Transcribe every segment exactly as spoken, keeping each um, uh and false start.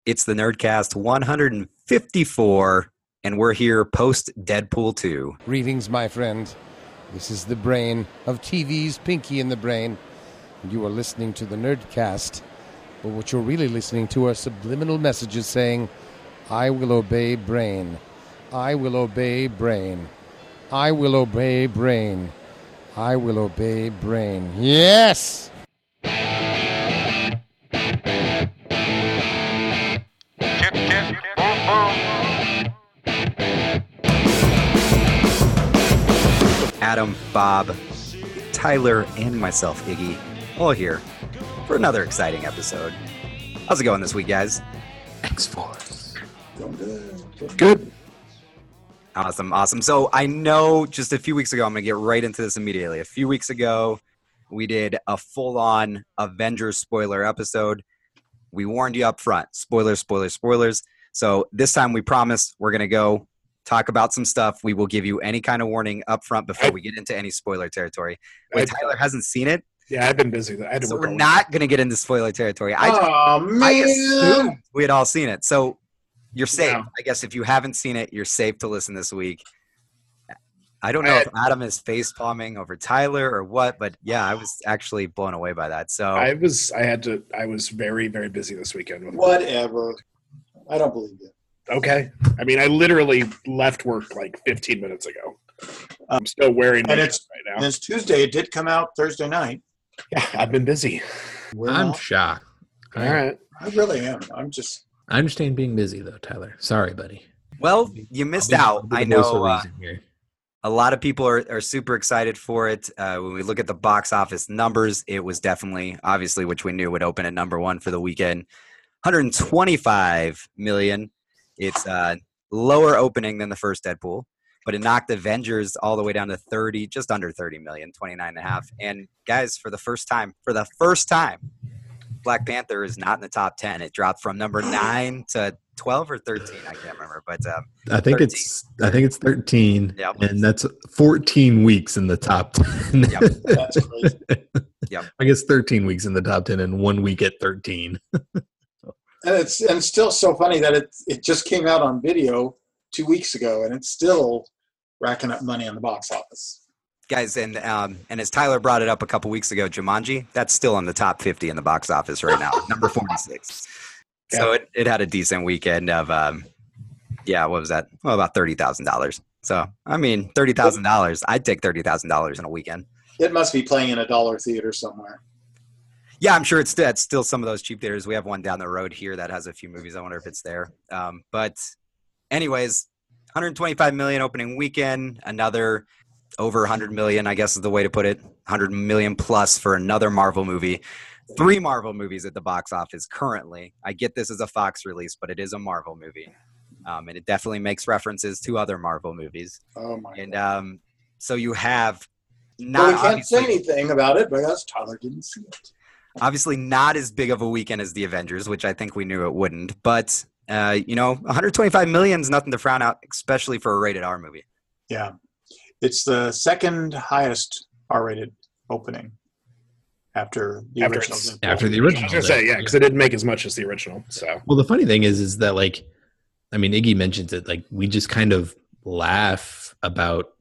It's the Nerdcast one fifty-four, and we're here post-Deadpool two. Greetings, my friend. This is the brain of T V's Pinky in the Brain. You are listening to the Nerdcast, but what you're really listening to are subliminal messages saying, I will obey brain. I will obey brain. I will obey brain. I will obey brain. Yes! Adam, Bob, Tyler, and myself, Iggy, all here for another exciting episode. How's it going this week, guys? X-Force. Going good. Good. Awesome, awesome. So I know just a few weeks ago, I'm going to get right into this immediately. A few weeks ago, we did a full-on Avengers spoiler episode. We warned you up front. Spoilers, spoilers, spoilers. So this time we promise we're going to go talk about some stuff. We will give you any kind of warning up front before I, we get into any spoiler territory. Wait, I, Tyler hasn't seen it? Yeah, I've been busy. I had to so work we're not going to get into spoiler territory. I, oh, man. I assumed we had all seen it. So you're safe. Yeah. I guess if you haven't seen it, you're safe to listen this week. I don't know I had, if Adam is face palming over Tyler or what, but yeah, I was actually blown away by that. So I was, I had to, I was very, very busy this weekend. With Whatever. I don't believe you. Okay. I mean, I literally left work like fifteen minutes ago. I'm still wearing and it it's, right now. And it's Tuesday. It did come out Thursday night. Yeah, I've been busy. We're I'm not. shocked. All right. I really am. I'm just. I understand being busy, though, Tyler. Sorry, buddy. Well, you missed I'll out. be, I I'll be the voice of know uh, reason here. a lot of people are, are super excited for it. Uh, when we look at the box office numbers, it was definitely, obviously, which we knew would open at number one for the weekend. one hundred twenty-five million. It's uh, lower opening than the first Deadpool, but it knocked Avengers all the way down to thirty, just under thirty million, twenty-nine and a half. And guys, for the first time, for the first time, Black Panther is not in the top ten. It dropped from number nine to twelve or thirteen. I can't remember, but um, I think thirteen. it's I think it's thirteen, Yep. and that's fourteen weeks in the top ten. Yep. That's crazy. Yep. I guess thirteen weeks in the top ten and one week at thirteen. And it's and it's still so funny that it it just came out on video two weeks ago, and it's still racking up money on the box office. Guys, and um, and as Tyler brought it up a couple weeks ago, Jumanji, that's still in the top fifty in the box office right now, number forty-six. Yeah. So it, it had a decent weekend of, um, yeah, what was that? Well, about thirty thousand dollars. So, I mean, thirty thousand dollars, I'd take thirty thousand dollars in a weekend. It must be playing in a dollar theater somewhere. Yeah, I'm sure it's, it's still some of those cheap theaters. We have one down the road here that has a few movies. I wonder if it's there. Um, but anyways, one hundred twenty-five million opening weekend, another over one hundred million, I guess is the way to put it. one hundred million plus for another Marvel movie. Three Marvel movies at the box office currently. I get this as a Fox release, but it is a Marvel movie. Um, and it definitely makes references to other Marvel movies. Oh, my And God. um, so you have not Well, we can't obviously- say anything about it because Tyler didn't see it. Obviously not as big of a weekend as the Avengers, which I think we knew it wouldn't. But, uh, you know, one hundred twenty-five million is nothing to frown out, especially for a rated R movie. Yeah. It's the second highest R-rated opening after the After original. it's- After the I original. was going to say, yeah, because it didn't make as much as the original. So Well, the funny thing is, is that like, I mean, Iggy mentions it. Like, we just kind of laugh about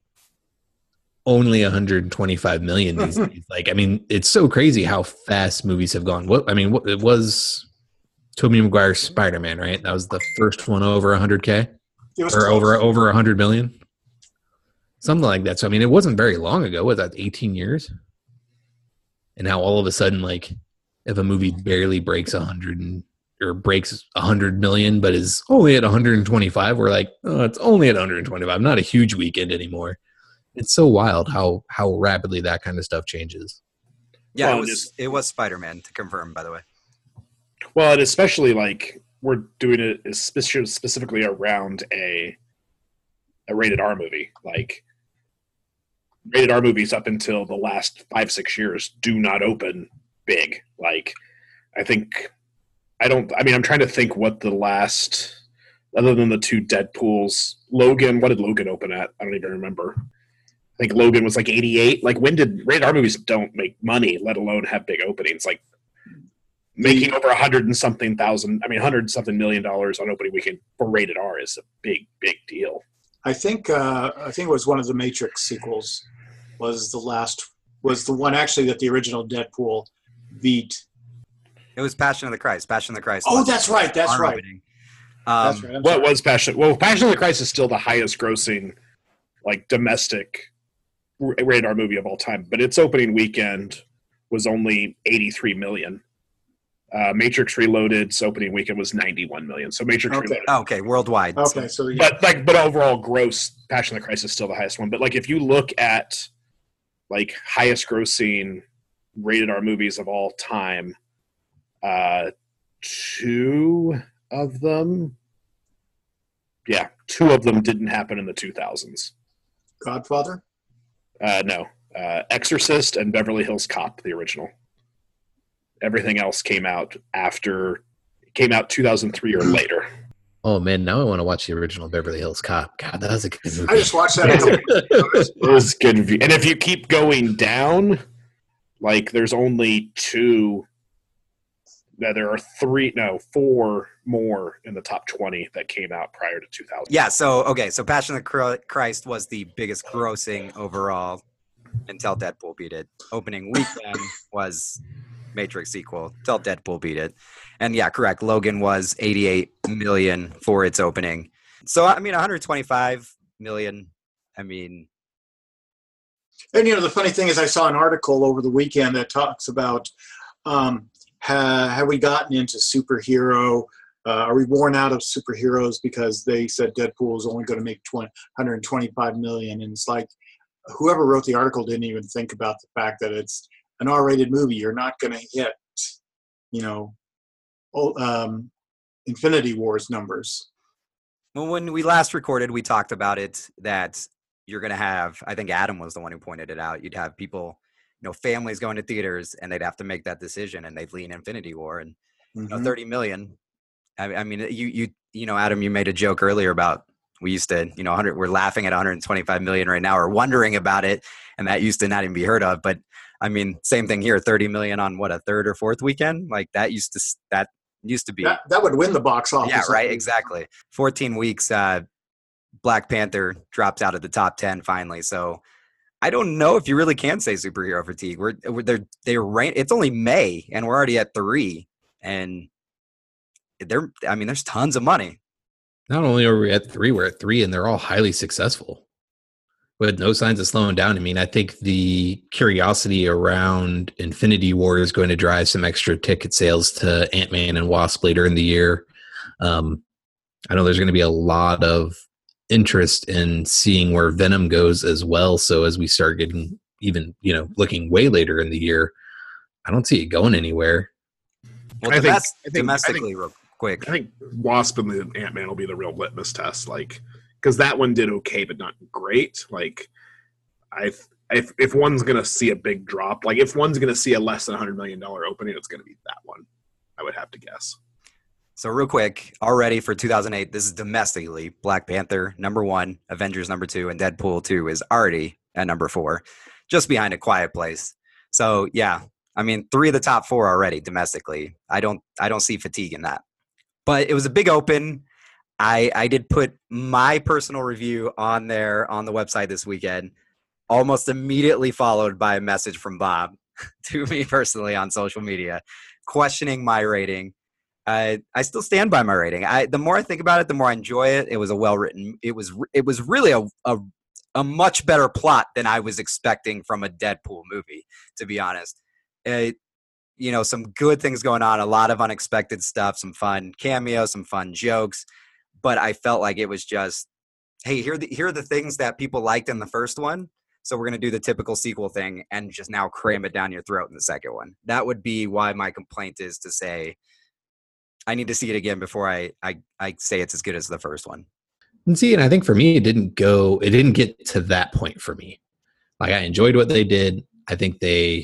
only one hundred twenty-five million these days. Like, I mean, it's so crazy how fast movies have gone. What I mean, what it was Tobey Maguire's Spider-Man, right? That was the first one over one hundred K It was or close. over over one hundred million, something like that. So, I mean, it wasn't very long ago. Was that eighteen years? And now all of a sudden, like, if a movie barely breaks one hundred and or breaks one hundred million, but is only at one hundred twenty-five, we're like, oh, it's only at one hundred twenty-five, not a huge weekend anymore. It's so wild how how rapidly that kind of stuff changes. Yeah, Well, it was it's- it was Spider-Man, to confirm, by the way. well, and especially like we're doing it speci- specifically around a a rated R movie. Like rated R movies up until the last five six years do not open big. Like I think I don't. I mean, I'm trying to think what the last, other than the two Deadpools, Logan. What did Logan open at? I don't even remember. I think Logan was like eighty-eight. Like when did rated R movies don't make money, let alone have big openings? Like making over a hundred and something thousand. I mean, hundred and something million dollars on opening weekend for rated R is a big, big deal. I think uh, I think it was one of the Matrix sequels. Was the last was the one actually that the original Deadpool beat. It was Passion of the Christ. Passion of the Christ. Oh, that's right. That's our right. opening. Um, That's right. I'm What sorry. was Passion? Well, Passion of the Christ is still the highest grossing, like domestic r- rated R movie of all time, but its opening weekend was only eighty-three million. Uh, Matrix Reloaded's opening weekend was ninety-one million. So Matrix Okay. Reloaded, Oh, okay, worldwide. Okay, so yeah. but like, but overall gross, Passion of the Christ is still the highest one. But like, if you look at like highest grossing rated R movies of all time, uh, two of them, yeah, two of them didn't happen in the two thousands. Godfather. Uh, no, uh, Exorcist and Beverly Hills Cop, the original. Everything else came out after, came out two thousand three or later. Oh man, now I want to watch the original Beverly Hills Cop. God, that was a good movie. I just watched that. A couple It was good. view- And if you keep going down, like there's only two. No, there are three, no, four more in the top twenty that came out prior to two thousand. Yeah, so okay, so Passion of the Chr- Christ was the biggest grossing overall until Deadpool beat it. Opening weekend was Matrix sequel till Deadpool beat it. And yeah, correct. Logan was eighty-eight million for its opening. So I mean one hundred twenty-five million. I mean, And you know, the funny thing is, I saw an article over the weekend that talks about um, ha, have we gotten into superhero? Uh, are we worn out of superheroes because they said Deadpool is only going to make twenty, one hundred twenty-five million? And it's like whoever wrote the article didn't even think about the fact that it's an R-rated movie. You're not going to hit, you know, oh, um, Infinity Wars numbers. well, when we last recorded, we talked about it that you're going to have, I think Adam was the one who pointed it out. You'd have people, you know, families going to theaters and they'd have to make that decision and they'd lean Infinity War and, you know, Mhm. thirty million. I, I mean, you, you, you know, Adam, you made a joke earlier about, we used to, you know, one hundred, we're laughing at one hundred twenty-five million right now or wondering about it. And that used to not even be heard of. But I mean, same thing here, thirty million on what, a third or fourth weekend? Like that used to, s- that used to be. That, that would win the box office. Yeah, right. Exactly. fourteen weeks, uh, Black Panther drops out of the top ten finally. So I don't know if you really can say superhero fatigue. We're, we're they're they're right. It's only May and we're already at three, and they're. I mean, there's tons of money. Not only are we at three, we're at three, and they're all highly successful with no signs of slowing down. I mean, I think the curiosity around Infinity War is going to drive some extra ticket sales to Ant-Man and Wasp later in the year. Um, I know there's going to be a lot of interest in seeing where Venom goes as well. So as we start getting even, you know, looking way later in the year, I don't see it going anywhere. Well, I think- domest- I think- I domestically, think- real quick. I think Wasp and the Ant-Man will be the real litmus test, like, because that one did okay, but not great. Like, I if if one's gonna see a big drop, like if one's gonna see a less than hundred million dollar opening, it's gonna be that one. I would have to guess. So real quick, already for two thousand eight, this is domestically Black Panther number one, Avengers number two, and Deadpool two is already at number four, just behind A Quiet Place. So yeah, I mean, three of the top four already domestically. I don't, I don't see fatigue in that. But it was a big open. I I did put my personal review on there on the website this weekend, almost immediately followed by a message from Bob to me personally on social media, questioning my rating. I I still stand by my rating. I the more I think about it, the more I enjoy it. It was a well written. It was it was really a, a a much better plot than I was expecting from a Deadpool movie. To be honest, it, you know, some good things going on, a lot of unexpected stuff, some fun cameos, some fun jokes. But I felt like it was just, hey, here are the, here are the things that people liked in the first one. So we're going to do the typical sequel thing and just now cram it down your throat in the second one. That would be why my complaint is to say, I need to see it again before I, I, I say it's as good as the first one. And see, and I think for me, it didn't go, it didn't get to that point for me. Like I enjoyed what they did. I think they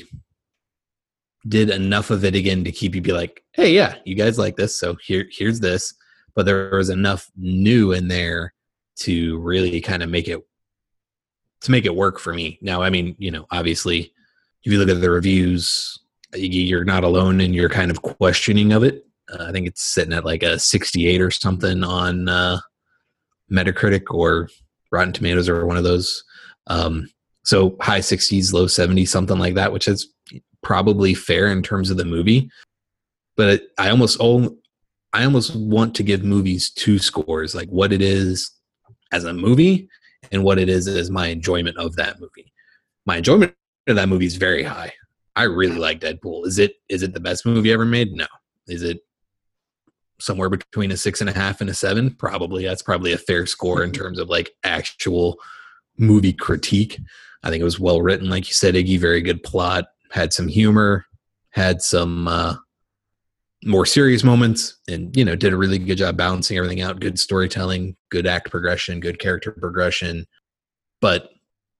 did enough of it again to keep you be like, hey, yeah, you guys like this. So here, here's this. But there was enough new in there to really kind of make it, to make it work for me. Now, I mean, you know, obviously if you look at the reviews, you're not alone in your kind of questioning of it. Uh, I think it's sitting at like a sixty-eight or something on uh, Metacritic or Rotten Tomatoes or one of those. Um, so high sixties, low seventies, something like that, which is probably fair in terms of the movie. But I almost I almost want to give movies two scores, like what it is as a movie and what it is as my enjoyment of that movie. My enjoyment of that movie is very high. I really like Deadpool. Is it is it the best movie ever made? No. Is it somewhere between a six and a half and a seven? Probably. That's probably a fair score in terms of like actual movie critique. I think it was well written, like you said, Iggy. Very good plot. Had some humor. Had some uh, more serious moments, and you know, did a really good job balancing everything out. Good storytelling, good act progression, good character progression. But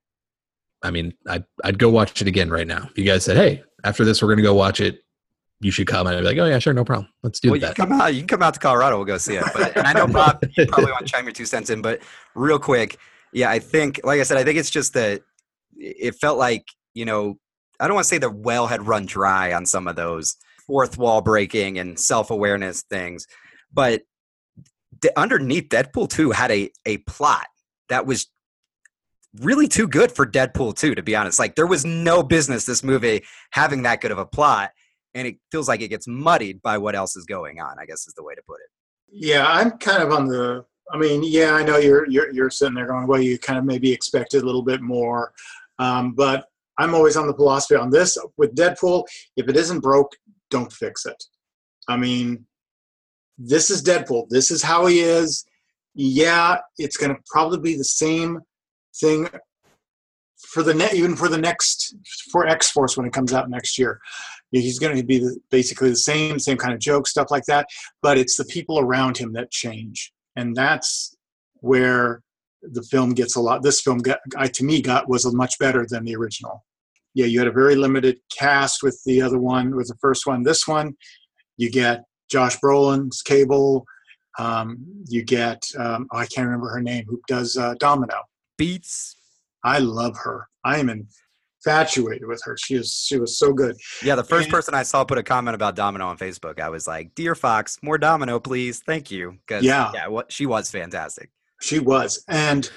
I mean, I, I'd go watch it again right now. If you guys said, "Hey, after this, we're going to go watch it," you should come. I'd be like, "Oh yeah, sure, no problem. Let's do well, that." You can come out. You can come out to Colorado. We'll go see it. But and I know Bob, you probably want to chime your two cents in. But real quick, yeah, I think, like I said, I think it's just that it felt like, you know, I don't want to say the well had run dry on some of those fourth wall breaking and self awareness things, but d- underneath Deadpool two had a a plot that was really too good for Deadpool two, to be honest. Like, there was no business this movie having that good of a plot, and it feels like it gets muddied by what else is going on, I guess is the way to put it. Yeah, I'm kind of on the, I mean, yeah, I know you're you're you're sitting there going, well, you kind of maybe expected a little bit more, um, but I'm always on the philosophy on this. With Deadpool, if it isn't broke, don't fix it. I mean, this is Deadpool. This is how he is. Yeah, it's going to probably be the same thing for the ne- even for the next for X-Force when it comes out next year. He's going to be the, basically the same same kind of joke, stuff like that. But it's the people around him that change, and that's where the film gets a lot. This film, got, I, to me, got was much better than the original. Yeah, you had a very limited cast with the other one, with the first one. This one, you get Josh Brolin's Cable. Um, you get, um, oh, I can't remember her name, who does uh, Domino. Beats. I love her. I am infatuated with her. She is. She was so good. Yeah, the first And, person I saw put a comment about Domino on Facebook, I was like, "Dear Fox, more Domino, please. Thank you." Because Yeah. yeah, what she was fantastic. She was, and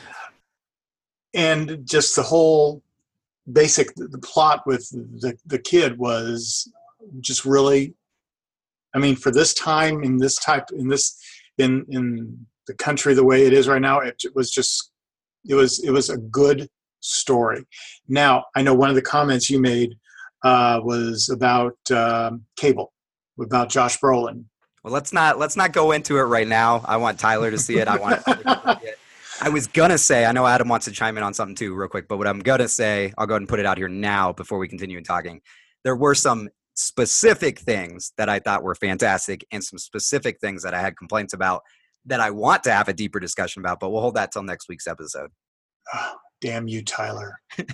and just the whole basic the plot with the the kid was just really, I mean, for this time in this type in this in in the country the way it is right now, it was just it was it was a good story. Now, I know one of the comments you made uh, was about um, Cable, about Josh Brolin. Well, let's not let's not go into it right now. I want Tyler to see it. I want to see it. I was gonna say, I know Adam wants to chime in on something too, real quick. But what I'm gonna say, I'll go ahead and put it out here now before we continue talking. There were some specific things that I thought were fantastic, and some specific things that I had complaints about that I want to have a deeper discussion about. But we'll hold that till next week's episode. Oh, damn you, Tyler.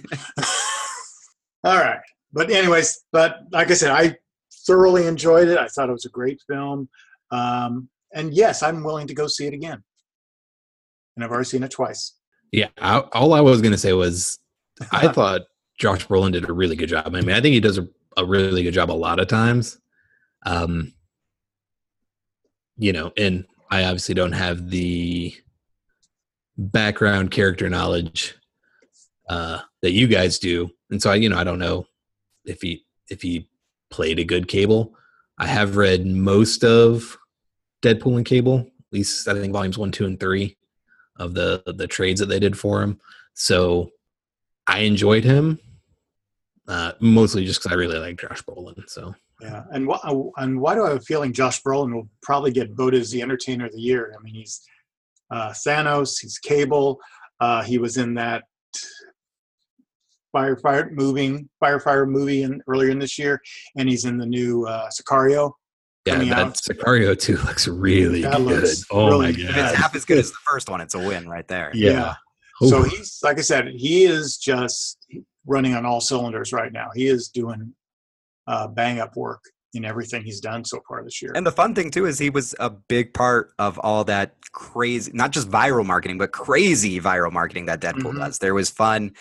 All right. But anyways, but like I said, I thoroughly enjoyed it. I thought it was a great film. Um, and yes, I'm willing to go see it again. And I've already seen it twice. Yeah, I, all I was going to say was I thought Josh Brolin did a really good job. I mean, I think he does a, a really good job a lot of times. Um, you know, and I obviously don't have the background character knowledge uh, that you guys do. And so I, you know, I don't know if he if he played a good Cable. I have read most of Deadpool and Cable, at least I think volumes one, two, and three of the the trades that they did for him. So I enjoyed him, uh, mostly just because I really like Josh Brolin. So yeah, and wh- and why do I have a feeling Josh Brolin will probably get voted as the Entertainer of the Year? I mean, he's uh, Thanos, he's Cable, uh, he was in that firefighter moving firefighter movie in, earlier in this year, and he's in the new uh, Sicario. yeah, that out. Sicario two looks really That good. looks Oh really my good. If it's god! half as good as the first one, it's a win right there. Yeah. Yeah. Ooh. So he's, like I said, he is just running on all cylinders right now. He is doing uh, bang up work in everything he's done so far this year. And the fun thing too is he was a big part of all that crazy, not just viral marketing, but crazy viral marketing that Deadpool Mhm. does. There was fun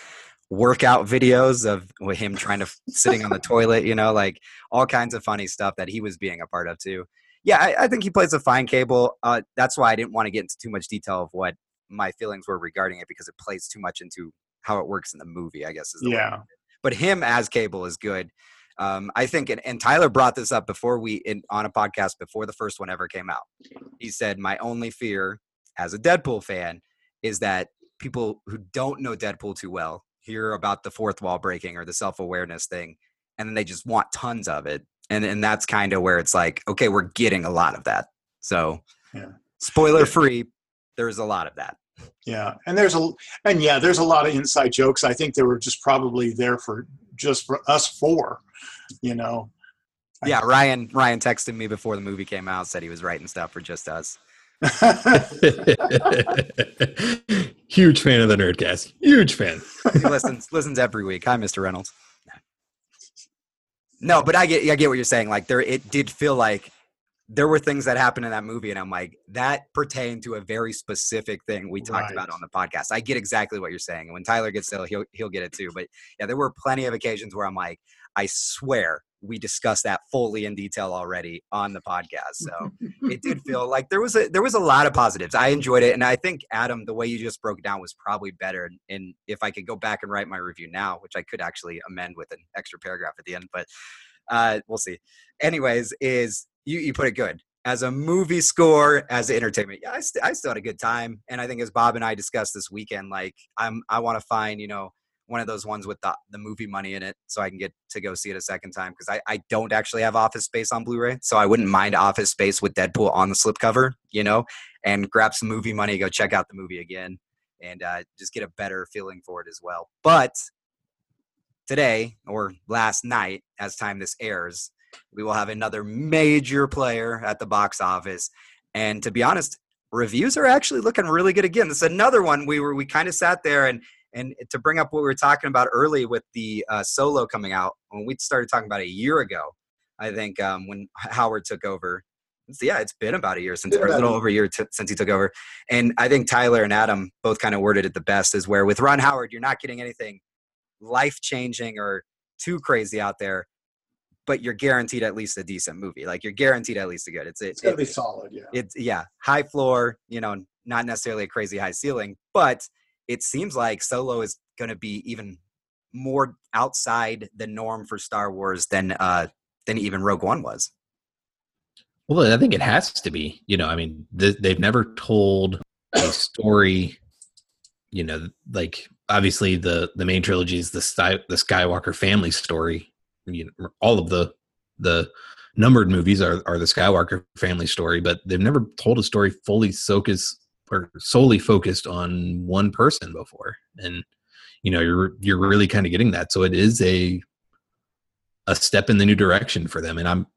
workout videos of with him trying to sitting on the toilet, you know, like all kinds of funny stuff that he was being a part of too. Yeah, I, I think he plays a fine Cable. Uh, that's why I didn't want to get into too much detail of what my feelings were regarding it, because it plays too much into how it works in the movie, I guess. Is the Yeah. way. But him as Cable is good. Um, I think, and, and Tyler brought this up before we, in, on a podcast before the first one ever came out. He said, my only fear as a Deadpool fan is that people who don't know Deadpool too well hear about the fourth wall breaking or the self-awareness thing, and then they just want tons of it. And and that's kind of where it's like, okay, we're getting a lot of that. So Yeah. spoiler free, there's a lot of that. Yeah, and there's a and yeah, there's a lot of inside jokes. I think they were just probably there for just for us four, you know. Yeah, Ryan Ryan texted me before the movie came out, said he was writing stuff for just us. Huge fan of the Nerdcast. Huge fan. He listens listens every week. Hi, Mister Reynolds. No, but I get I get what you're saying. Like there, it did feel like there were things that happened in that movie, and I'm like, that pertained to a very specific thing we talked Right. about on the podcast. I get exactly what you're saying. And when Tyler gets there, he'll he'll get it too. But yeah, there were plenty of occasions where I'm like, I swear we discussed that fully in detail already on the podcast. So it did feel like there was a there was a lot of positives. I enjoyed it, and I think Adam, the way you just broke it down was probably better. And if I could go back and write my review now, which I could actually amend with an extra paragraph at the end, but uh, we'll see. Anyways, is you you put it good as a movie score, as entertainment. Yeah, I, st- I still had a good time, and I think as Bob and I discussed this weekend, like I'm I want to find you know. one of those ones with the, the movie money in it so I can get to go see it a second time, because I, I don't actually have Office Space on Blu-ray, so I wouldn't mind Office Space with Deadpool on the slipcover, you know, and grab some movie money, go check out the movie again, and uh, just get a better feeling for it as well. But today, or last night, as time this airs, we will have another major player at the box office, and to be honest, reviews are actually looking really good again. This is another one we were we kind of sat there and And to bring up what we were talking about early with the uh, Solo coming out, when we started talking about a year ago, I think um, when Howard took over. It's, yeah, it's been about a year since, or a little over a year t- since he took over. And I think Tyler and Adam both kind of worded it the best, is where with Ron Howard, you're not getting anything life-changing or too crazy out there, but you're guaranteed at least a decent movie. Like you're guaranteed at least a good. It's it, It's gonna it, be solid, yeah. It's yeah, high floor, you know, not necessarily a crazy high ceiling, but it seems like Solo is going to be even more outside the norm for Star Wars than uh, than even Rogue One was. Well, I think it has to be. You know, I mean, th- they've never told a story. You know, like obviously the the main trilogy is the Sky, the Skywalker family story. You know, all of the the numbered movies are are the Skywalker family story, but they've never told a story fully focused or solely focused on one person before. And you know, you're you're really kind of getting that. So it is a a step in the new direction for them, and I'm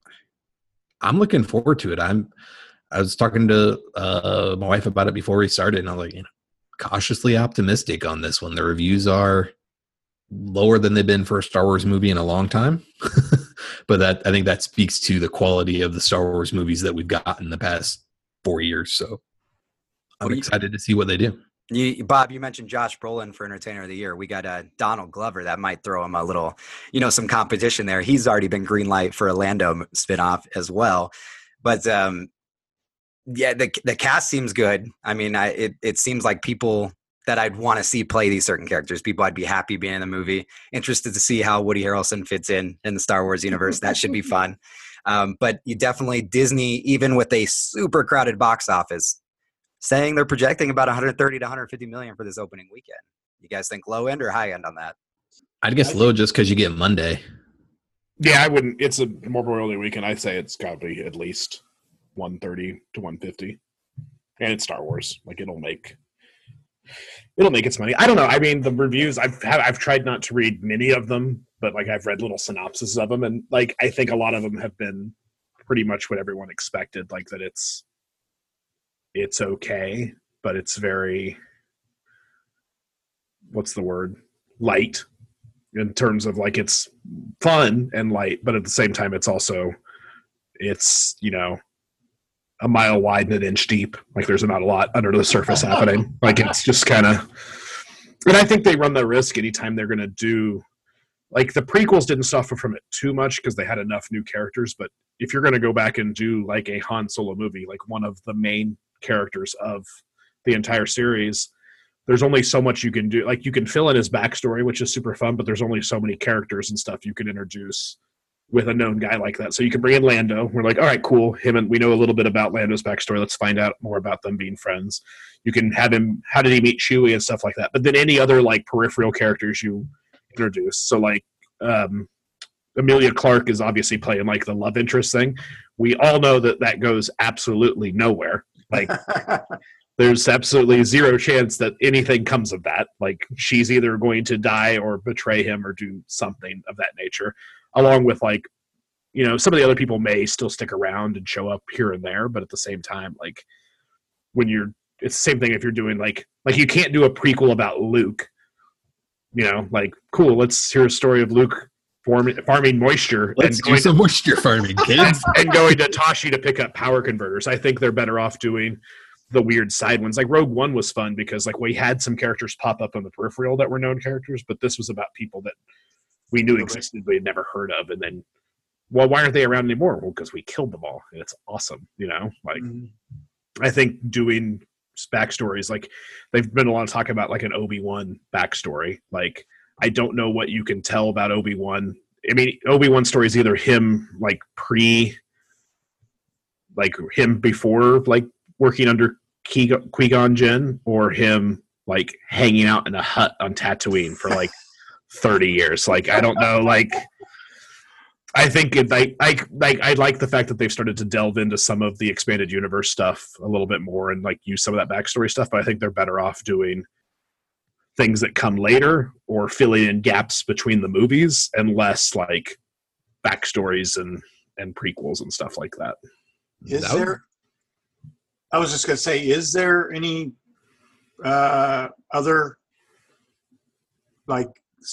I'm looking forward to it. I'm I was talking to uh, my wife about it before we started, and I'm like, you know, cautiously optimistic on this one. The reviews are lower than they've been for a Star Wars movie in a long time, but that I think that speaks to the quality of the Star Wars movies that we've gotten the past four years. So I'm Well, you- excited to see what they do. You, Bob, you mentioned Josh Brolin for Entertainer of the Year. We got uh, Donald Glover. That might throw him a little, you know, some competition there. He's already been greenlight for a Lando spinoff as well. But um, yeah, the the cast seems good. I mean, I, it it seems like people that I'd want to see play these certain characters. People I'd be happy being in the movie. Interested to see how Woody Harrelson fits in in the Star Wars universe. That should be fun. Um, but you definitely Disney, even with a super crowded box office, saying they're projecting about one hundred thirty to one hundred fifty million for this opening weekend. You guys think low end or high end on that? I'd guess low just because you get Monday. Yeah, I wouldn't. It's a Memorial Day weekend. I'd say it's got to be at least one thirty to one fifty, and it's Star Wars. Like it'll make it'll make its money. I don't know. I mean, the reviews I've had, I've tried not to read many of them, but like I've read little synopses of them, and like I think a lot of them have been pretty much what everyone expected. Like that it's it's okay, but it's very what's the word light. In terms of like it's fun and light, but at the same time it's also it's you know a mile wide and an inch deep. Like there's not a lot under the surface happening. Like it's just kind of And I think they run the risk anytime they're going to do, like the prequels didn't suffer from it too much because they had enough new characters. But if you're going to go back and do like a Han Solo movie, like one of the main characters of the entire series, there's only so much you can do. Like you can fill in his backstory, which is super fun, but there's only so many characters and stuff you can introduce with a known guy like that. So you can bring in Lando. We're like, all right, cool. Him and we know a little bit about Lando's backstory. Let's find out more about them being friends. You can have him, how did he meet Chewie and stuff like that. But then any other like peripheral characters you introduce. So like um, Emilia Clarke is obviously playing like the love interest thing. We all know that that goes absolutely nowhere. Like there's absolutely zero chance that anything comes of that. Like she's either going to die or betray him or do something of that nature. Along with like, you know, some of the other people may still stick around and show up here and there, but at the same time, like when you're, it's the same thing if you're doing like, like you can't do a prequel about Luke, you know, like cool, let's hear a story of Luke farming, farming moisture. Let's and do going some moisture farming, kids. and going to Tashi to pick up power converters. I think they're better off doing the weird side ones. Like Rogue One was fun because like we had some characters pop up on the peripheral that were known characters, but this was about people that we knew existed, we had never heard of. And then, well, why aren't they around anymore? Well, because we killed them all. And it's awesome. You know, like mm-hmm. I think doing backstories, like they've been a lot of talk about like an Obi-Wan backstory. Like, I don't know what you can tell about Obi-Wan. I mean, Obi-Wan story is either him like pre, like him before, like working under Qui-Gon Jinn, or him like hanging out in a hut on Tatooine for like thirty years. Like, I don't know. Like, I think if I, I, like, I like the fact that they've started to delve into some of the expanded universe stuff a little bit more and like use some of that backstory stuff. But I think they're better off doing things that come later or filling in gaps between the movies and less like backstories and, and prequels and stuff like that. Is that would... there, I was just going to say, is there any uh, other like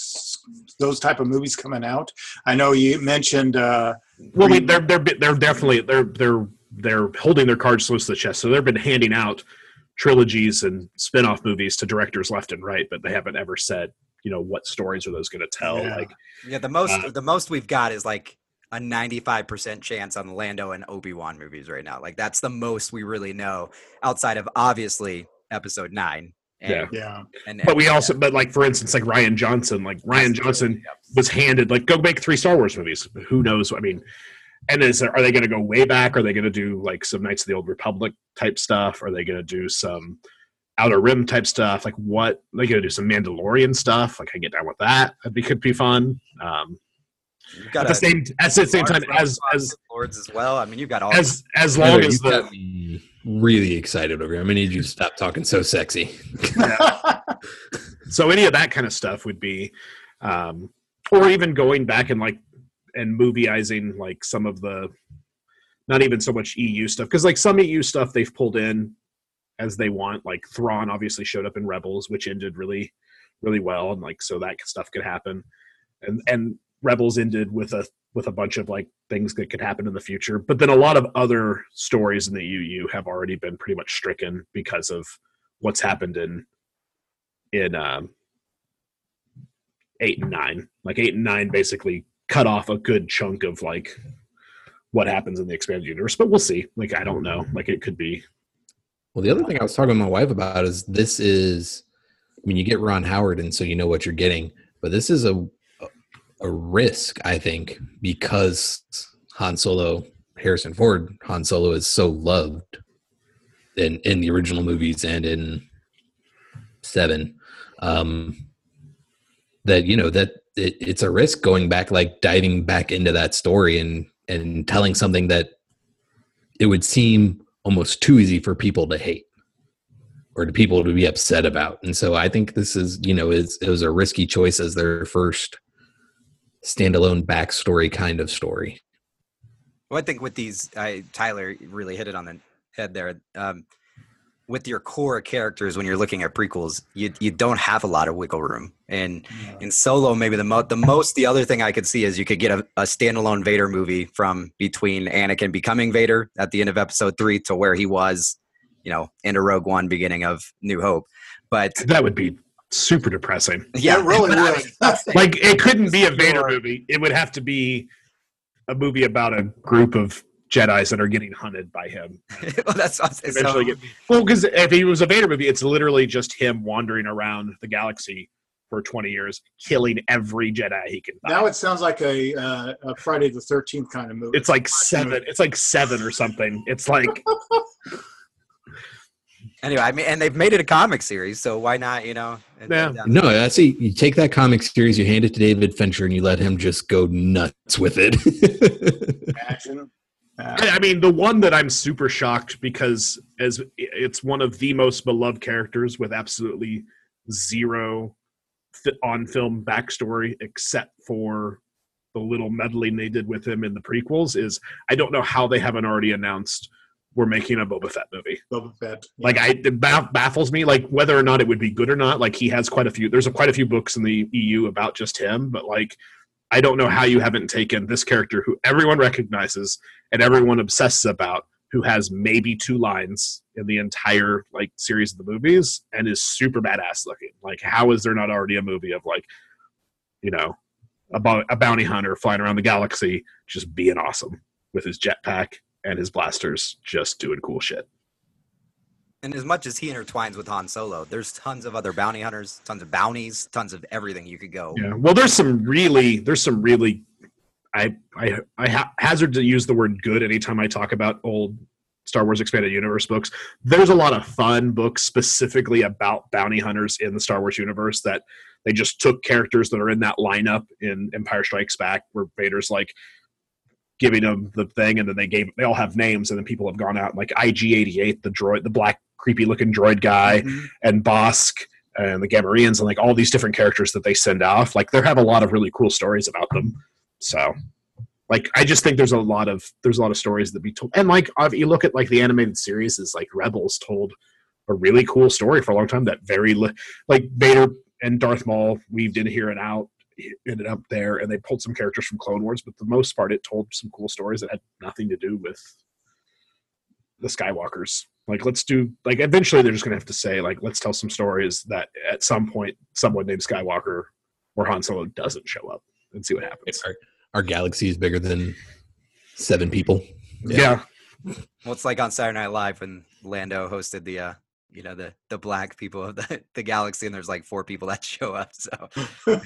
those type of movies coming out? I know you mentioned. Uh, well, I mean, they're they're they're definitely they're they're they're holding their cards close to the chest. So they've been handing out trilogies and spin-off movies to directors left and right, but they haven't ever said, you know, what stories are those going to tell. Yeah. Like, yeah, the most uh, the most we've got is like a ninety-five percent chance on the Lando and Obi-Wan movies right now. Like that's the most we really know outside of obviously Episode Nine. And, yeah, yeah. And, but we and, also, but like for instance, like Ryan Johnson, like Ryan Johnson was handed like go make three Star Wars movies. Who knows? I mean, and is there, are they going to go way back? Are they going to do like some Knights of the Old Republic type stuff? Are they going to do some Outer Rim type stuff? Like what? Are they going to do some Mandalorian stuff? Like I get down with that. That'd be could be fun. Um, you've got at the same at the same time as as Lords as well. I mean, you've got all as as long as the. Got me really excited over here. I'm gonna need you to stop talking so sexy. Yeah. So any of that kind of stuff would be, um, or even going back and like and movieizing like some of the, not even so much E U stuff, because like some E U stuff they've pulled in as they want. Like Thrawn obviously showed up in Rebels, which ended really, really well, and like so that stuff could happen, and and Rebels ended with a with a bunch of like things that could happen in the future. But then a lot of other stories in the U U have already been pretty much stricken because of what's happened in in um, eight and nine. Like eight and nine basically cut off a good chunk of like what happens in the expanded universe. But we'll see. Like I don't know. Like it could be. Well, the other thing I was talking to my wife about is this is, I mean, you get Ron Howard, and so you know what you're getting. But this is a a risk, I think, because Han Solo, Harrison Ford, Han Solo is so loved in, in the original movies and in Seven, um, that, you know, that it, it's a risk going back, like diving back into that story and, and telling something that it would seem almost too easy for people to hate or to people to be upset about. And so I think this is, you know, is, it was a risky choice as their first standalone backstory kind of story. Well, I think with these, I, Tyler really hit it on the head there. Um, with your core characters, when you're looking at prequels, you you don't have a lot of wiggle room. And yeah. in Solo, maybe the, mo- the most, the other thing I could see is you could get a, a standalone Vader movie from between Anakin becoming Vader at the end of Episode Three to where he was, you know, into Rogue One, beginning of New Hope. But that would be super depressing. Yeah, it really would. Like, it couldn't be a Vader Sure. movie. It would have to be a movie about a group of Jedis that are getting hunted by him. well, that's what I Eventually so, get, well, because if it was a Vader movie, it's literally just him wandering around the galaxy for twenty years, killing every Jedi he can find. Now it sounds like a, uh, a Friday the thirteenth kind of movie. It's like seven. It's like seven or something. It's like anyway, I mean, and they've made it a comic series, so why not? You know, and- Yeah. and down No, I see. You take that comic series, you hand it to David Fincher, and you let him just go nuts with it. Imagine. Uh, I mean, the one that I'm super shocked because as it's one of the most beloved characters with absolutely zero fi- on-film backstory except for the little meddling they did with him in the prequels is I don't know how they haven't already announced we're making a Boba Fett movie. Boba Fett. Like, I it baff- baffles me, like whether or not it would be good or not. Like, he has quite a few. There's a, quite a few books in the E U about just him, but like, I don't know how you haven't taken this character who everyone recognizes and everyone obsesses about, who has maybe two lines in the entire like series of the movies and is super badass looking. Like, how is there not already a movie of like, you know, a, bo- a bounty hunter flying around the galaxy just being awesome with his jetpack and his blasters, just doing cool shit. And as much as he intertwines with Han Solo, there's tons of other bounty hunters, tons of bounties, tons of everything you could go. Yeah. Well, there's some really, there's some really, I, I, I ha- hazard to use the word good anytime I talk about old Star Wars Expanded Universe books. There's a lot of fun books specifically about bounty hunters in the Star Wars universe that they just took characters that are in that lineup in Empire Strikes Back, where Vader's like giving them the thing, and then they gave, they all have names, and then people have gone out like I G eighty-eight, the droid, the black creepy looking droid guy, Mhm. and Bosk and the Gamorreans, and like all these different characters that they send off. Like, they have a lot of really cool stories about them. So, like, I just think there's a lot of there's a lot of stories that be told. And like, if you look at like the animated series, is like Rebels told a really cool story for a long time. That very li- like Vader and Darth Maul weaved in here and out, ended up there, and they pulled some characters from Clone Wars, but for the most part, it told some cool stories that had nothing to do with the Skywalkers. Like, let's do like eventually they're just gonna have to say like, let's tell some stories that at some point someone named Skywalker or Han Solo doesn't show up and see what happens. our, our galaxy is bigger than seven people. Yeah. Well, it's like on Saturday Night Live when Lando hosted the, uh, you know, the the black people of the, the galaxy, and there's like four people that show up. So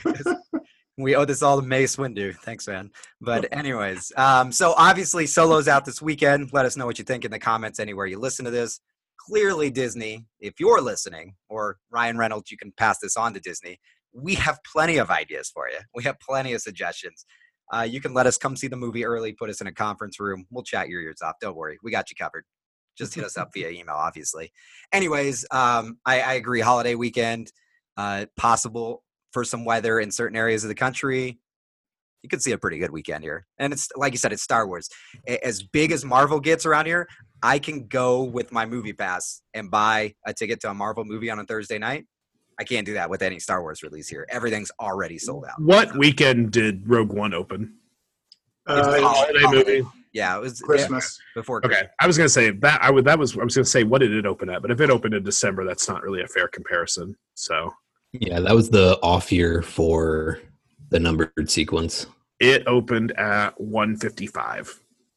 we owe this all to Mace Windu. Thanks, man. But anyways, um, so obviously Solo's out this weekend. Let us know what you think in the comments anywhere you listen to this. Clearly, Disney, if you're listening, or Ryan Reynolds, you can pass this on to Disney. We have plenty of ideas for you. We have plenty of suggestions. Uh, you can let us come see the movie early, put us in a conference room. We'll chat your ears off. Don't worry. We got you covered. Just hit us up via email, obviously. Anyways, um, I, I agree. Holiday weekend, uh, possible for some weather in certain areas of the country. You could see a pretty good weekend here. And it's like you said, it's Star Wars. A- As big as Marvel gets around here, I can go with my movie pass and buy a ticket to a Marvel movie on a Thursday night. I can't do that with any Star Wars release here. Everything's already sold out. What weekend did Rogue One open? It's Uh, a Holiday holiday. movie. Yeah, it was Christmas. yeah, before Christmas. Okay, I was gonna say that. I would. That was. I was gonna say what did it open at? But if it opened in December, that's not really a fair comparison. So Yeah, that was the off year for the numbered sequence. it opened at one fifty-five.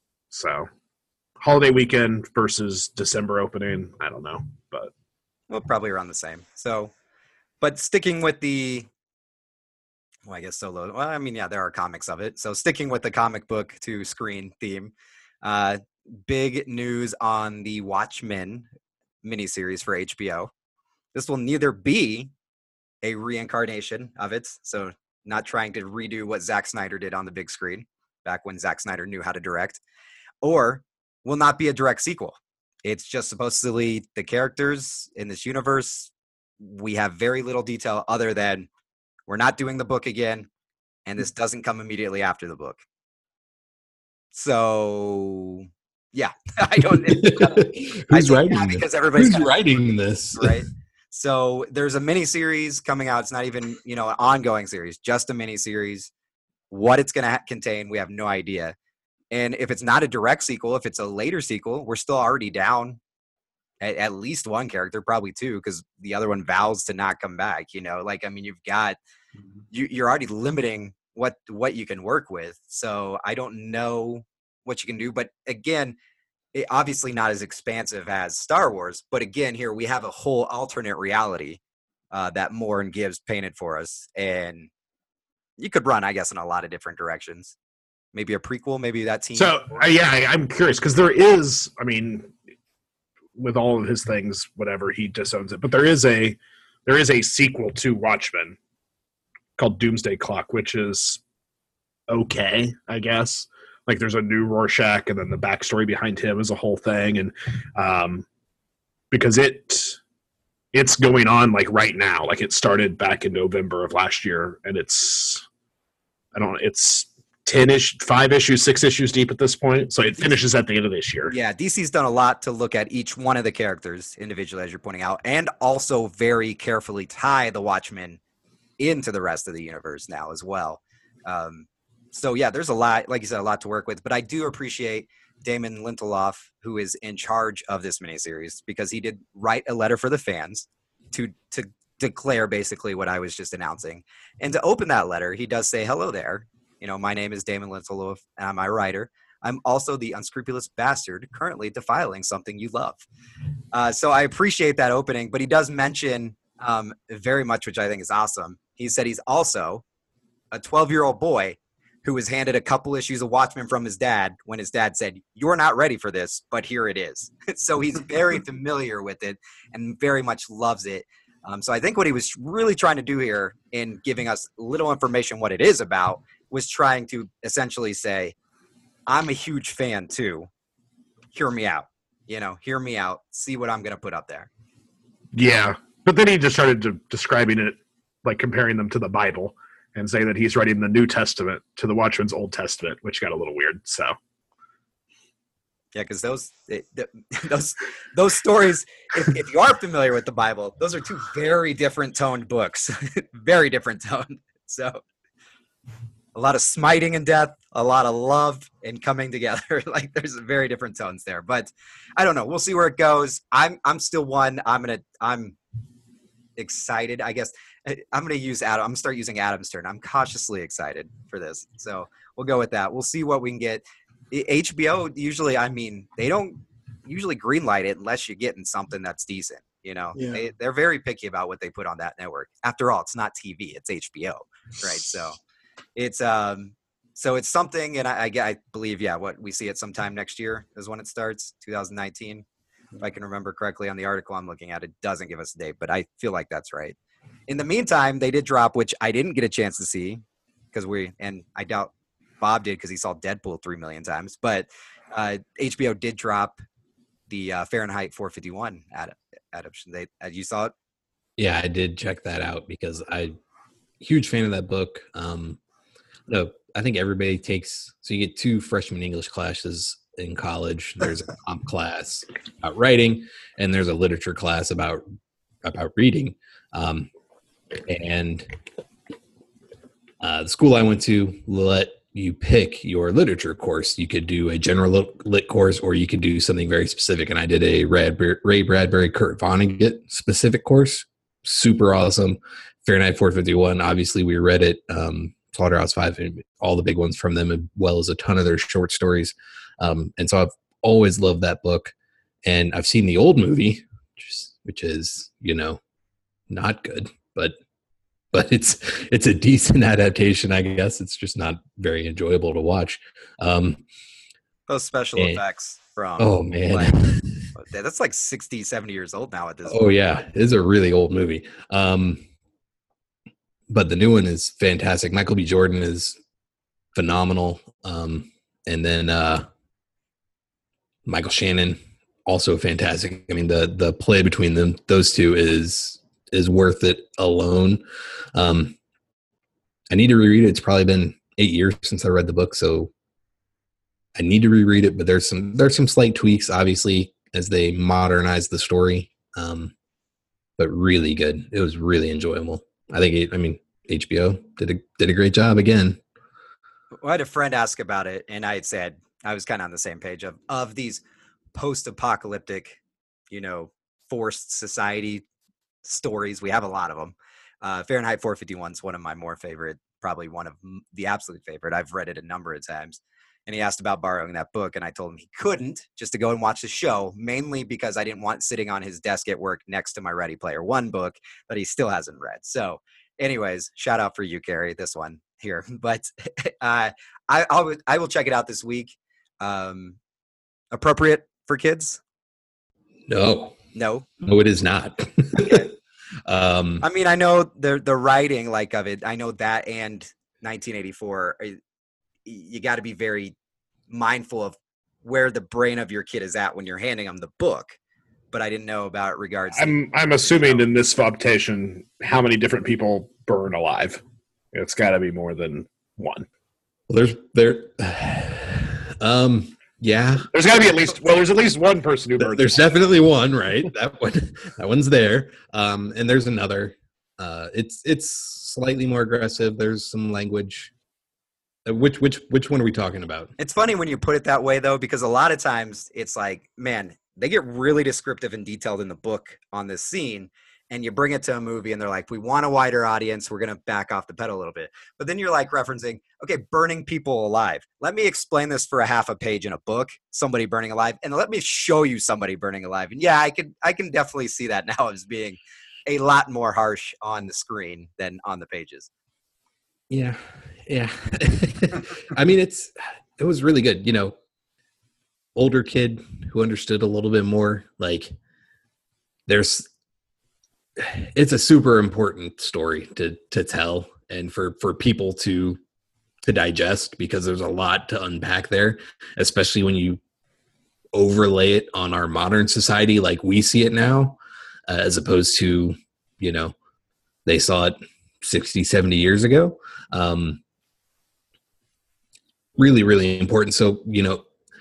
So holiday weekend versus December opening. I don't know, but Well, probably around the same. So, but sticking with the, well, I guess Solo. Well, I mean, yeah, there are comics of it. So sticking with the comic book to screen theme, uh, big news on the Watchmen miniseries for H B O. This will neither be a reincarnation of it, so not trying to redo what Zack Snyder did on the big screen back when Zack Snyder knew how to direct, or will not be a direct sequel. It's just supposedly the characters in this universe. We have very little detail other than we're not doing the book again, and this doesn't come immediately after the book. So, yeah, I don't. I Who's say writing yeah this? because everybody's Who's kinda- writing this? right. So there's a mini series coming out. It's not even, you know, an ongoing series, just a mini series. What it's going to ha- contain, we have no idea. And if it's not a direct sequel, if it's a later sequel, we're still already down at, at least one character, probably two, because the other one vows to not come back. You know, like I mean, you've got you, you're already limiting what what you can work with. So I don't know what you can do, but again, it, obviously not as expansive as Star Wars. But again, here we have a whole alternate reality uh, that Moore and Gibbs painted for us, and you could run, I guess, in a lot of different directions. Maybe a prequel, maybe that team. So uh, yeah, I, I'm curious because there is, I mean, with all of his things, whatever, he disowns it. But there is a there is a sequel to Watchmen called Doomsday Clock, which is okay, I guess. Like there's a new Rorschach, and then the backstory behind him is a whole thing, and um, because it it's going on like right now, like it started back in November of last year, and it's I don't it's ten ish, five issues, six issues deep at this point, so it finishes at the end of this year. Yeah, D C's done a lot to look at each one of the characters individually, as you're pointing out, and also very carefully tie the Watchmen into the rest of the universe now as well. Um, so yeah, there's a lot, like you said, a lot to work with. But I do appreciate Damon Lindelof, who is in charge of this miniseries, because he did write a letter for the fans to to declare basically what I was just announcing. And to open that letter, he does say, "Hello there. You know, my name is Damon Lindelof, and I'm a writer. I'm also the unscrupulous bastard currently defiling something you love." Uh, so I appreciate that opening, but he does mention um, very much, which I think is awesome. He said he's also a twelve-year-old boy who was handed a couple issues of Watchmen from his dad when his dad said, "You're not ready for this, but here it is." So he's very familiar with it and very much loves it. Um, so I think what he was really trying to do here in giving us little information what it is about was trying to essentially say, I'm a huge fan too. Hear me out. You know, hear me out. See what I'm going to put up there. Yeah. But then he just started to, describing it, like comparing them to the Bible and saying that he's writing the New Testament to the Watchmen's Old Testament, which got a little weird. So. Yeah, because those it, those those stories, if, if you are familiar with the Bible, those are two very different toned books. Very different tone. So a lot of smiting and death, a lot of love and coming together. Like there's very different tones there. But I don't know. We'll see where it goes. I'm I'm still one. I'm gonna I'm excited. I guess I'm gonna use Adam. I'm gonna start using Adam's turn. I'm cautiously excited for this. So we'll go with that. We'll see what we can get. H B O usually, I mean, they don't usually greenlight it unless you're getting something that's decent. You know, Yeah. they, they're very picky about what they put on that network. After all, it's not T V, it's H B O, right? So it's um, so it's something, and I, I, I believe, yeah, what we see it sometime next year is when it starts, two thousand nineteen, if I can remember correctly on the article I'm looking at. It doesn't give us a date, but I feel like that's right. In the meantime, they did drop, which I didn't get a chance to see because we, and I doubt Bob did because he saw Deadpool three million times, but uh, H B O did drop the uh, Fahrenheit four fifty-one ad- adaptation. They, uh, you saw it? Yeah, I did check that out because I'm a huge fan of that book. Um, no, I think everybody takes, so you get two freshman English classes in college. There's a comp class about writing, and there's a literature class about about reading. Um, and uh, the school I went to let you pick your literature course. You could do a general lit course, or you could do something very specific. And I did a Ray Bradbury, Kurt Vonnegut specific course. Super awesome. Fahrenheit four fifty-one. Obviously, we read it. Um, Slaughterhouse Five, all the big ones from them, as well as a ton of their short stories. Um, and so I've always loved that book. And I've seen the old movie, which is, which is you know, not good, but but it's it's a decent adaptation, I guess. It's just not very enjoyable to watch. Um, Those special and, effects from oh man, like, that's like sixty, seventy years old now at this oh point. yeah, it's a really old movie. Um, but the new one is fantastic. Michael B. Jordan is phenomenal. Um, and then uh, Michael Shannon, also fantastic. I mean, the the play between them, those two is is worth it alone. Um, I need to reread it. It's probably been eight years since I read the book, so I need to reread it. But there's some there's some slight tweaks, obviously, as they modernize the story. Um, but really good. It was really enjoyable. I think. It, I mean, H B O did a did a great job again. Well, I had a friend ask about it, and I had said I was kind of on the same page of of these post-apocalyptic, you know, forced society stories. We have a lot of them. Uh, Fahrenheit four fifty-one is one of my more favorite, probably one of the absolute favorite. I've read it a number of times. And he asked about borrowing that book, and I told him he couldn't, just to go and watch the show, mainly because I didn't want sitting on his desk at work next to my Ready Player One book that he still hasn't read. So anyways, shout out for you, Carrie, this one here. But uh, I, I'll, I will check it out this week. Um, appropriate for kids? No. No? No, it is not. Okay. um, I mean, I know the the writing like of it. I know that and nineteen eighty-four, you got to be very mindful of where the brain of your kid is at when you're handing them the book. But I didn't know about regards. I'm I'm assuming in this adaptation, how many different people burn alive? It's got to be more than one. Well, there's there. Um. Yeah. There's got to be at least well. There's at least one person who burns. There's alive. Definitely one, right? That one. That one's there. Um. And there's another. Uh. It's it's slightly more aggressive. There's some language. Which which which one are we talking about? It's funny when you put it that way, though, because a lot of times it's like, man, they get really descriptive and detailed in the book on this scene, and you bring it to a movie, and they're like, we want a wider audience. We're going to back off the pedal a little bit. But then you're like referencing, okay, burning people alive. Let me explain this for a half a page in a book, somebody burning alive, and let me show you somebody burning alive. And yeah, I can I can definitely see that now as being a lot more harsh on the screen than on the pages. Yeah. Yeah. I mean, it's, it was really good. You know, older kid who understood a little bit more, like there's, it's a super important story to, to tell and for, for people to, to digest, because there's a lot to unpack there, especially when you overlay it on our modern society, like we see it now, uh, as opposed to, you know, they saw it sixty, seventy years ago. Um, really, really important. So, you know,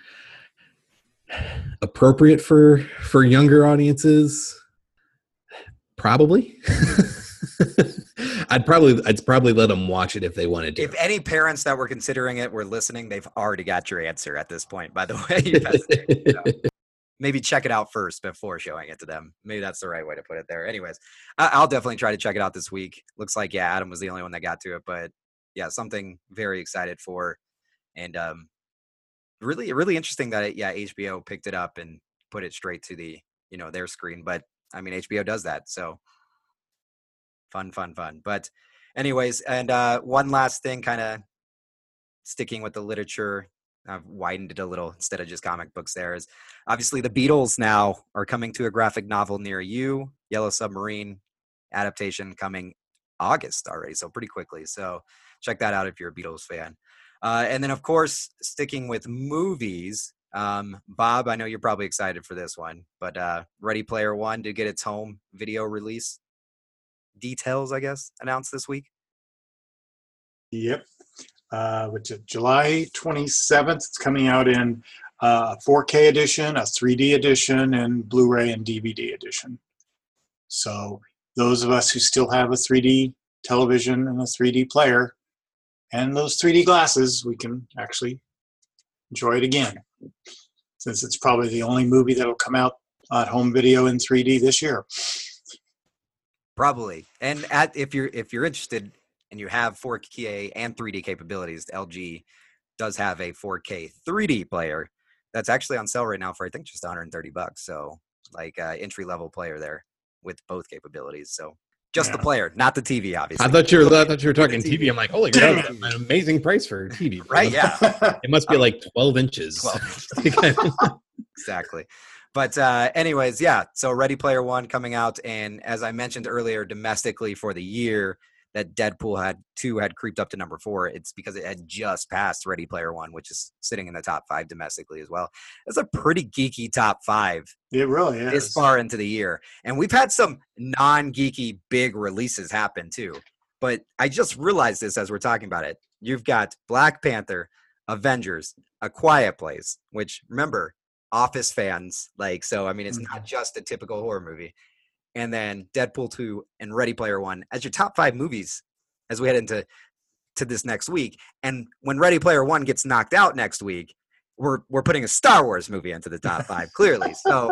appropriate for, for younger audiences, probably. I'd probably, I'd probably let them watch it if they wanted to. If any parents that were considering it were listening, they've already got your answer at this point, by the way. You hesitate, so. Maybe check it out first before showing it to them. Maybe that's the right way to put it there. Anyways, I- I'll definitely try to check it out this week. Looks like, yeah, Adam was the only one that got to it, but yeah, something very excited for. And um, really, really interesting that, it, yeah, H B O picked it up and put it straight to the, you know, their screen. But I mean, H B O does that. So fun, fun, fun. But anyways, and uh, one last thing, kind of sticking with the literature, I've widened it a little instead of just comic books there, is obviously the Beatles now are coming to a graphic novel near you. Yellow Submarine adaptation coming August already, so pretty quickly. So check that out if you're a Beatles fan. Uh, and then, of course, sticking with movies, um, Bob, I know you're probably excited for this one, but uh, Ready Player One did get its home video release details, I guess, announced this week. Yep. Uh, which is July twenty-seventh. It's coming out in uh, a four K edition, a three D edition, and Blu-ray and D V D edition. So those of us who still have a three D television and a three D player and those three D glasses, we can actually enjoy it again, since it's probably the only movie that'll come out at home video in three D this year. Probably. And at, if you're if you're interested and you have four K and three D capabilities, L G does have a four K three D player that's actually on sale right now for, I think, just one hundred thirty bucks. So like uh, entry level player there with both capabilities. So just yeah. the player, not the T V, obviously. I thought you were I thought you were talking T V. T V. I'm like, holy crap, that's an amazing price for T V. Right? Yeah. It must be like twelve inches. twelve Exactly. But uh, anyways, yeah. So Ready Player One coming out, and as I mentioned earlier, domestically for the year, that Deadpool had two had creeped up to number four. It's because it had just passed Ready Player One, which is sitting in the top five domestically as well. That's a pretty geeky top five. It really is. This far into the year. And we've had some non-geeky big releases happen too. But I just realized this as we're talking about it. You've got Black Panther, Avengers, A Quiet Place, which, remember, Office fans like. So, I mean, it's mm-hmm. not just a typical horror movie. And then Deadpool two and Ready Player One as your top five movies as we head into to this next week. And when Ready Player One gets knocked out next week, we're we're putting a Star Wars movie into the top five, clearly. So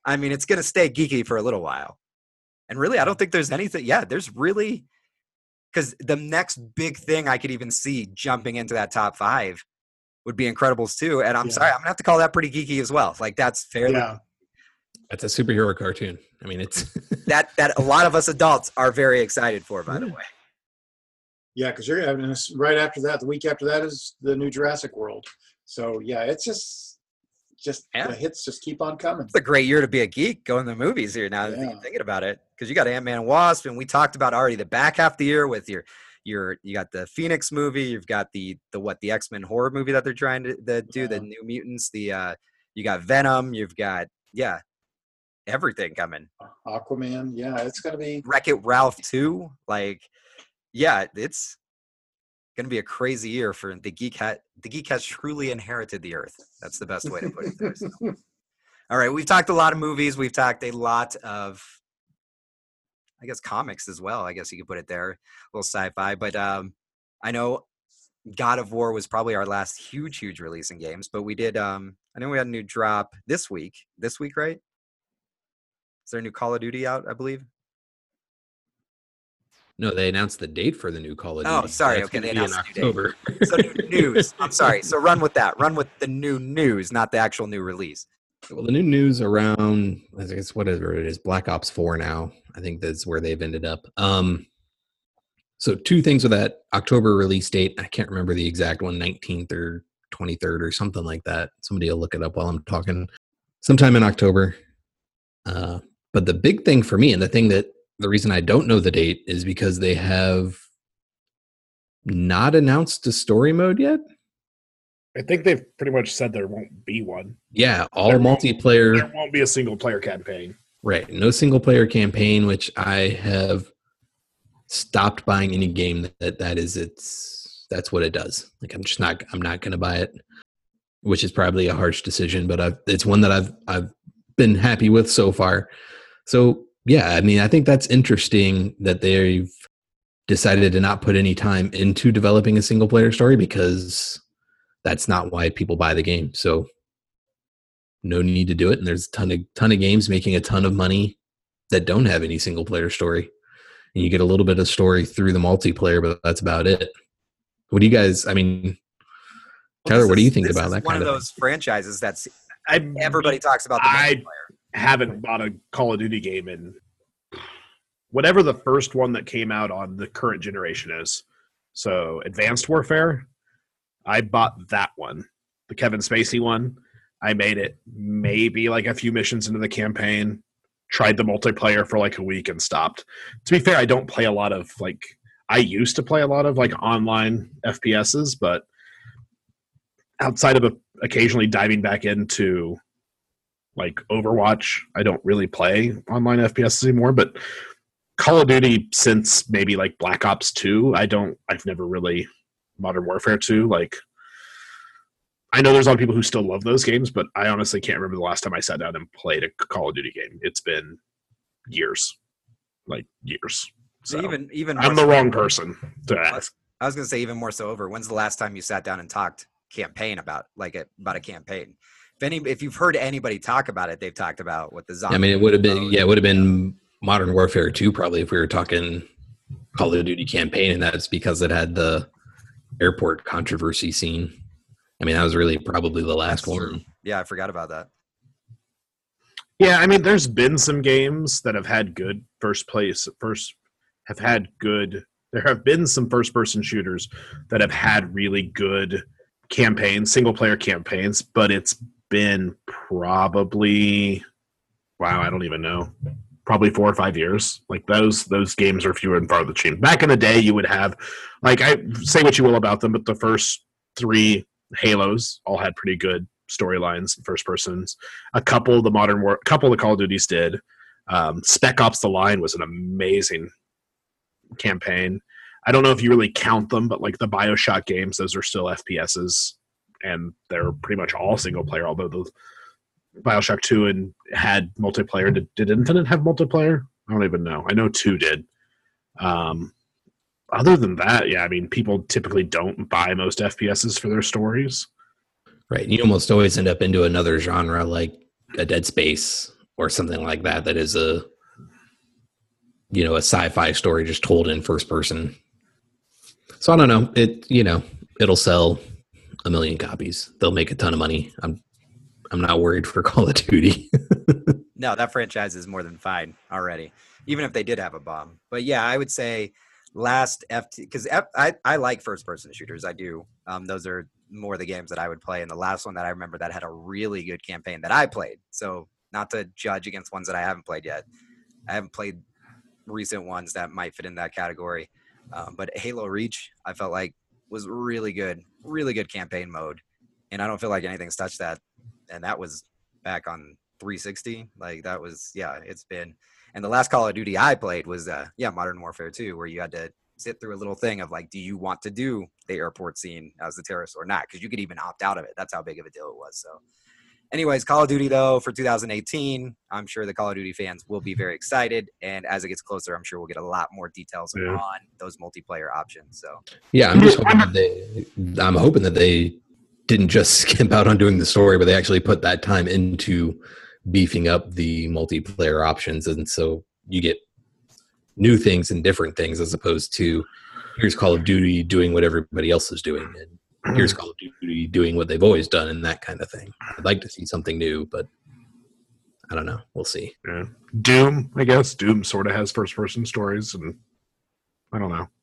I mean, it's going to stay geeky for a little while. And really, I don't think there's anything. Yeah, there's really, because the next big thing I could even see jumping into that top five would be Incredibles two. And I'm Yeah. sorry, I'm going to have to call that pretty geeky as well. Like, that's fairly, Yeah. That's a superhero cartoon. I mean, it's that, that a lot of us adults are very excited for, by the way. Yeah, because you're having this right after that. The week after that is the new Jurassic World. So yeah, it's just, just Yeah. the hits just keep on coming. It's a great year to be a geek going to the movies here now that Yeah. you're thinking about it. Because you got Ant-Man and Wasp, and we talked about already the back half of the year with your your you got the Phoenix movie, you've got the the what the X-Men horror movie that they're trying to the, do, the Yeah. New Mutants, the uh you got Venom, you've got yeah, everything coming. Aquaman, yeah, it's gonna be. Wreck-It Ralph two, like yeah, it's gonna be a crazy year for the geek. Ha- the geek has truly inherited the earth. That's the best way to put it. There, so. All right, we've talked a lot of movies. We've talked a lot of, I guess, comics as well. I guess you could put it there, a little sci-fi. But um, I know God of War was probably our last huge, huge release in games. But we did. Um, I know we had a new drop this week. This week, right? Is there a new Call of Duty out? I believe. no. They announced the date for the new Call of Duty. Oh, sorry. That's Okay, gonna they be in announced the new date. October. So new news. I'm sorry. So run with that. Run with the new news, not the actual new release. Well, the new news around, I guess, whatever it is, Black Ops four now. I think that's where they've ended up. Um, so two things with that October release date. I can't remember the exact one, nineteenth or twenty-third or something like that. Somebody will look it up while I'm talking. Sometime in October. Uh, but the big thing for me, and the thing that the reason I don't know the date is because they have not announced a story mode yet. I think they've pretty much said there won't be one. Yeah, all There won't- multiplayer. There won't be a single player campaign. Right. No single player campaign, which I have stopped buying any game that, that that is it's that's what it does. Like I'm just not I'm not gonna buy it, which is probably a harsh decision, but I've it's one that I've I've been happy with so far. So yeah, I mean I think that's interesting that they've decided to not put any time into developing a single player story because that's not why people buy the game. So no need to do it. And there's a ton of ton of games making a ton of money that don't have any single player story. And you get a little bit of story through the multiplayer, but that's about it. What do you guys, I mean, Tyler, Well, what this do you is- think this about is that one kind of of those franchises that's I everybody talks about the I- multiplayer. haven't bought a Call of Duty game in whatever the first one that came out on the current generation is. So Advanced Warfare, I bought that one, the Kevin Spacey one. I made it maybe like a few missions into the campaign, tried the multiplayer for like a week and stopped. To be fair, I don't play a lot of like, I used to play a lot of like online F P S's, but outside of a, occasionally diving back into like Overwatch, I don't really play online F P S anymore, but Call of Duty since maybe like Black Ops two, I don't, I've never really, Modern Warfare two, like, I know there's a lot of people who still love those games, but I honestly can't remember the last time I sat down and played a Call of Duty game. It's been years, like years. So even even I'm more the so- wrong person to ask. I was going to say even more so over. When's the last time you sat down and talked campaign about like a, about a campaign? If any, if you've heard anybody talk about it, they've talked about what the zombie. I mean, it would have been, mode- yeah, it would have been Modern Warfare two probably if we were talking Call of Duty campaign, and that's because it had the airport controversy scene. I mean, that was really probably the last That's true. one. Yeah, I forgot about that. Yeah, I mean, there's been some games that have had good first place, first have had good. There have been some first-person shooters that have had really good campaigns, single-player campaigns, but it's been probably, wow, I don't even know, probably four or five years. Like those those games are fewer and far between. Back in the day, you would have, like, I say what you will about them, but the first three Halos all had pretty good storylines and first persons. A couple of the modern war, couple of the Call of Duties did. Um, Spec Ops: The Line was an amazing campaign. I don't know if you really count them, but like the BioShock games, those are still F P S's, and they're pretty much all single player. Although the BioShock two and had multiplayer. Did, did Infinite have multiplayer? I don't even know. I know two did. Um, other than that, yeah, I mean, people typically don't buy most F P S's for their stories. Right. You almost always end up into another genre like a Dead Space or something like that. That is a, you know, a sci-fi story just told in first person. So I don't know. It, you know, it'll sell a million copies. They'll make a ton of money. I'm, I'm not worried for Call of Duty. No, that franchise is more than fine already, even if they did have a bomb. But yeah, I would say last F T, because I, I like first person shooters. I do. Um, those are more the games that I would play. And the last one that I remember that had a really good campaign that I played. So not to judge against ones that I haven't played yet. I haven't played recent ones that might fit in that category. Um, but Halo Reach, I felt like was really good, really good campaign mode. And I don't feel like anything's touched that. And that was back on three sixty. Like that was, yeah, it's been, and the last Call of Duty I played was, uh, yeah, Modern Warfare two, where you had to sit through a little thing of like, do you want to do the airport scene as the terrorist or not? Because you could even opt out of it. That's how big of a deal it was. So anyways, Call of Duty, though, for two thousand eighteen, I'm sure the Call of Duty fans will be very excited. And as it gets closer, I'm sure we'll get a lot more details yeah. on those multiplayer options. So yeah, I'm just hoping that they, I'm hoping that they didn't just skimp out on doing the story, but they actually put that time into beefing up the multiplayer options. And so you get new things and different things as opposed to here's Call of Duty doing what everybody else is doing. And here's Call of Duty doing what they've always done and that kind of thing. I'd like to see something new, but I don't know. We'll see. Yeah. Doom, I guess. Doom sort of has first-person stories, and I don't know.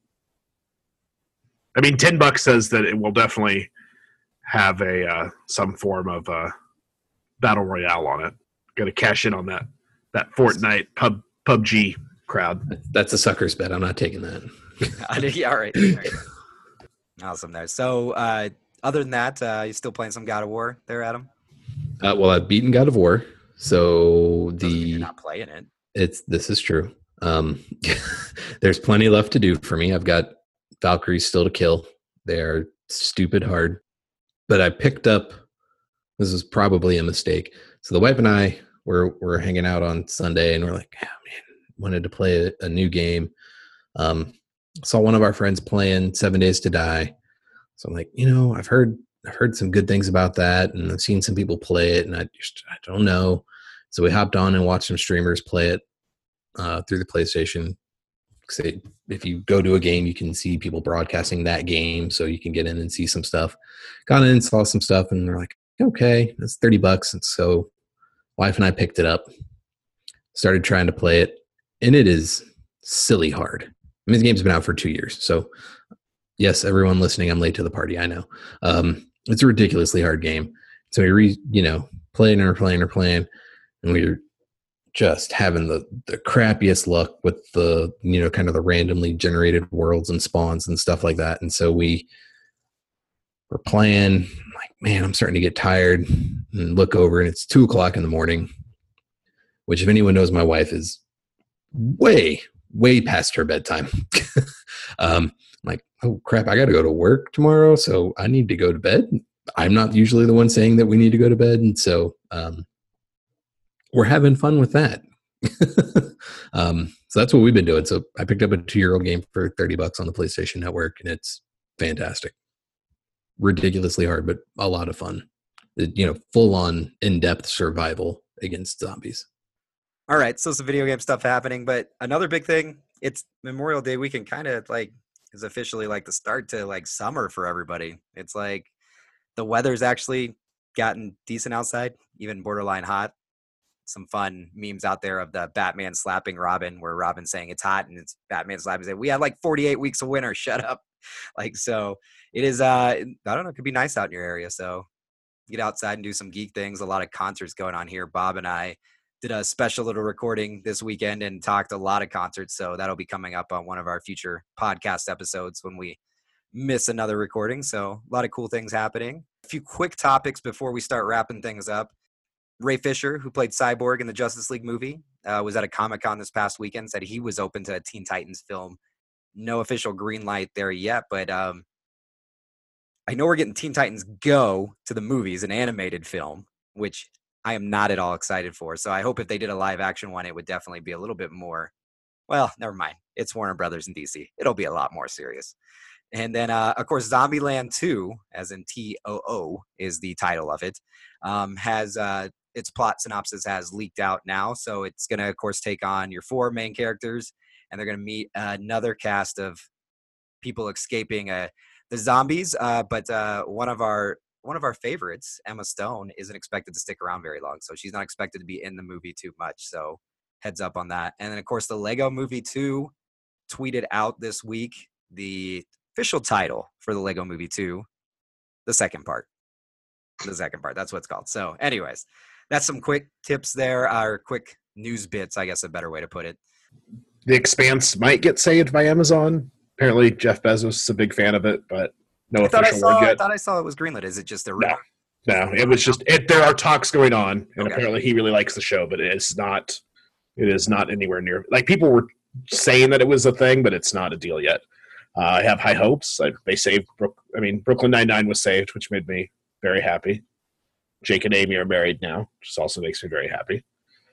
I mean, ten bucks says that it will definitely have a uh, some form of uh, battle royale on it. Got to cash in on that that Fortnite pub P U B G crowd. That's a sucker's bet. I'm not taking that. Yeah, all right. All right. Awesome there. So, uh, other than that, uh, you still playing some God of War there, Adam? Uh, well, I've beaten God of War, so the you're not playing it. It's this is true. Um, there's plenty left to do for me. I've got Valkyries still to kill. They are stupid hard, but I picked up. This is probably a mistake. So the wife and I were were hanging out on Sunday, and we're like, "Oh man, wanted to play a, a new game." Um, saw one of our friends playing Seven Days to Die. So I'm like, you know, I've heard I've heard some good things about that, and I've seen some people play it, and I just I don't know. So we hopped on and watched some streamers play it uh, through the PlayStation. Say, if you go to a game, you can see people broadcasting that game, so you can get in and see some stuff. Got in and saw some stuff, and we're like, okay, that's thirty bucks. And so wife and I picked it up, started trying to play it, and it is silly hard. I mean, the game's been out for two years. So yes, everyone listening, I'm late to the party. I know. Um, it's a ridiculously hard game. So we re, you know, playing or playing or playing, and we were just having the, the crappiest luck with the, you know, kind of the randomly generated worlds and spawns and stuff like that. And so we were playing, like, man, I'm starting to get tired, and look over and it's two o'clock in the morning, which if anyone knows my wife is way, way past her bedtime. um, I'm like, oh crap, I got to go to work tomorrow. So I need to go to bed. I'm not usually the one saying that we need to go to bed. And so, um, we're having fun with that. um, so that's what we've been doing. So I picked up a two-year-old game for thirty bucks on the PlayStation Network, and it's fantastic. Ridiculously hard, but a lot of fun. It, you know, full-on in-depth survival against zombies. All right, so some video game stuff happening, but another big thing, it's Memorial Day weekend, kind of like is officially like the start to like summer for everybody. It's like the weather's actually gotten decent outside, even borderline hot. Some fun memes out there of the Batman slapping Robin, where Robin's saying it's hot and it's Batman slapping saying, we had like forty-eight weeks of winter, shut up. Like, so it is, uh, I don't know, it could be nice out in your area. So get outside and do some geek things. A lot of concerts going on here. Bob and I did a special little recording this weekend and talked a lot of concerts. So that'll be coming up on one of our future podcast episodes when we miss another recording. So a lot of cool things happening. A few quick topics before we start wrapping things up. Ray Fisher, who played Cyborg in the Justice League movie, uh, was at a Comic-Con this past weekend, said he was open to a Teen Titans film. No official green light there yet, but um, I know we're getting Teen Titans Go to the movies, an animated film, which I am not at all excited for. So I hope if they did a live action one, it would definitely be a little bit more, well, never mind. It's Warner Brothers in D C. It'll be a lot more serious. And then, uh, of course, Zombieland two, as in T O O is the title of it, um, has uh, its plot synopsis has leaked out now. So it's going to, of course, take on your four main characters, and they're going to meet another cast of people escaping uh, the zombies. Uh, but uh, one of our one of our favorites, Emma Stone, isn't expected to stick around very long, so she's not expected to be in the movie too much. So heads up on that. And then, of course, the Lego Movie two tweeted out this week the official title for the Lego Movie two, the second part. The second part. That's what it's called. So, anyways, that's some quick tips there, or quick news bits, I guess a better way to put it. The Expanse might get saved by Amazon. Apparently, Jeff Bezos is a big fan of it, but no I thought I official saw. word I yet. thought I saw it was greenlit. Is it just a rumor? No, no, it was just it. There are talks going on, and Okay. apparently he really likes the show, but it is not. It is not anywhere near. Like people were saying that it was a thing, but it's not a deal yet. Uh, I have high hopes. I, they saved. Brook, I mean, Brooklyn Nine-Nine was saved, which made me very happy. Jake and Amy are married now, which also makes me very happy.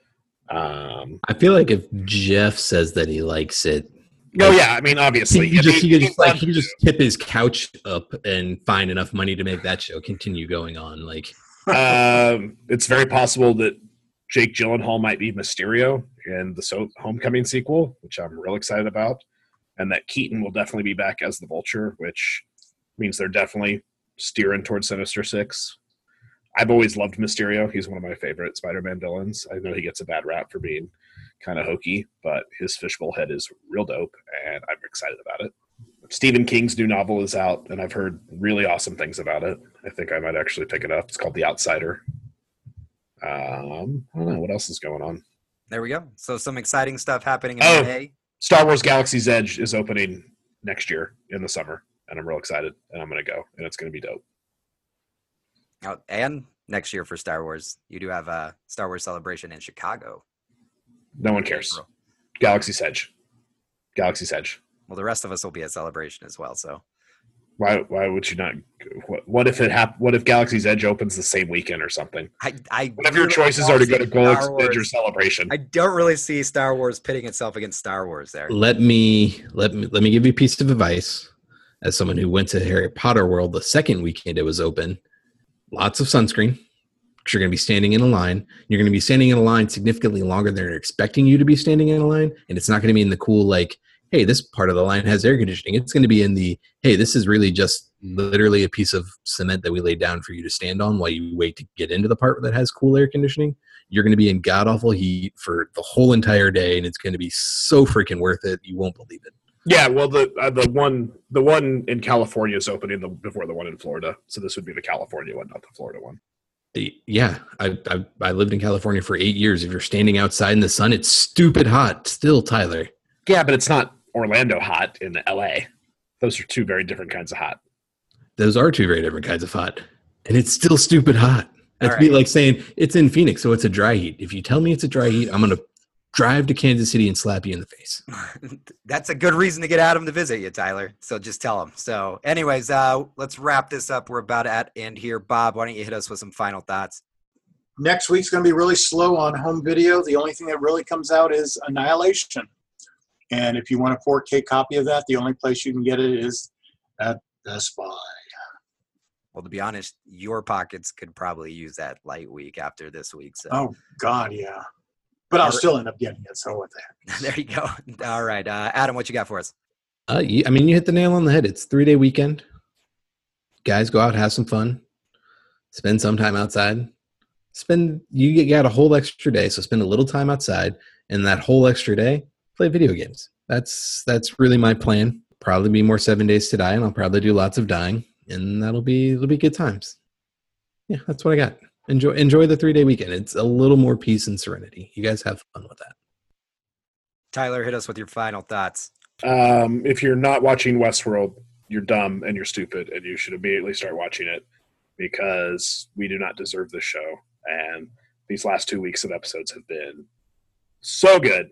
Um, I feel like if Jeff says that he likes it, no, yeah, I mean, obviously, he, he I just, mean, he could just like he's he could just tip his couch up and find enough money to make that show continue going on. Like, um, it's very possible that Jake Gyllenhaal might be Mysterio in the so- Homecoming sequel, which I'm real excited about, and that Keaton will definitely be back as the Vulture, which means they're definitely steering towards Sinister Six. I've always loved Mysterio. He's one of my favorite Spider-Man villains. I know he gets a bad rap for being kind of hokey, but his fishbowl head is real dope, and I'm excited about it. Stephen King's new novel is out, and I've heard really awesome things about it. I think I might actually pick it up. It's called The Outsider. Um, I don't know. What else is going on? There we go. So some exciting stuff happening in Oh. May. Star Wars Galaxy's Edge is opening next year in the summer, and I'm real excited, and I'm going to go, and it's going to be dope. Oh, and next year for Star Wars, you do have a Star Wars Celebration in Chicago. No one cares. April. Galaxy's Edge. Galaxy's Edge. Well, the rest of us will be at Celebration as well. So Why? Why would you not? What, what if it hap- What if Galaxy's Edge opens the same weekend or something? I, I What if your really choices don't are to go see to Galaxy's Star Edge or Wars- Celebration? I don't really see Star Wars pitting itself against Star Wars there. let me let me let me give you a piece of advice as someone who went to Harry Potter World the second weekend it was open. Lots of sunscreen. 'Cause you're going to be standing in a line. You're going to be standing in a line significantly longer than they're expecting you to be standing in a line, and it's not going to be in the cool like, hey, this part of the line has air conditioning. It's going to be in the, hey, this is really just literally a piece of cement that we laid down for you to stand on while you wait to get into the part that has cool air conditioning. You're going to be in god awful heat for the whole entire day, and it's going to be so freaking worth it. You won't believe it. Yeah, well, the uh, the one the one in California is opening the, before the one in Florida, so this would be the California one, not the Florida one. Yeah, I, I I lived in California for eight years. If you're standing outside in the sun, it's stupid hot still, Tyler. Yeah, but it's not Orlando hot in L A. Those are two very different kinds of hot. Those are two very different kinds of hot, and it's still stupid hot. That'd All be right. like saying it's in Phoenix, so it's a dry heat. If you tell me it's a dry heat, I'm gonna drive to Kansas City and slap you in the face. That's a good reason to get Adam to visit you, Tyler. So just tell him. So anyways, uh, let's wrap this up. We're about at end here. Bob, why don't you hit us with some final thoughts? Next week's going to be really slow on home video. The only thing that really comes out is Annihilation. And if you want a four K copy of that, the only place you can get it is at Best Buy. Well, to be honest, your pockets could probably use that light week after this week. So Oh, God, yeah. But I'll still end up getting it, so what the heck. there you go. All right. Uh, Adam, what you got for us? Uh, you, I mean, you hit the nail on the head. It's three day weekend. Guys, go out, have some fun, spend some time outside. Spend you get got a whole extra day, so spend a little time outside, and that whole extra day, play video games. That's that's really my plan. Probably be more seven days to die, and I'll probably do lots of dying, and that'll be it'll be good times. Yeah, that's what I got. Enjoy enjoy the three day weekend. It's a little more peace and serenity. You guys have fun with that. Tyler, hit us with your final thoughts. Um, if you're not watching Westworld, you're dumb and you're stupid, and you should immediately start watching it because we do not deserve this show. And these last two weeks of episodes have been so good.